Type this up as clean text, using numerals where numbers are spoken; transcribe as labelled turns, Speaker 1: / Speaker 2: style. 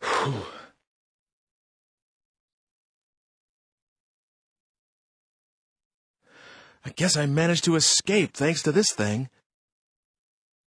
Speaker 1: Whew. I guess I managed to escape thanks to this thing.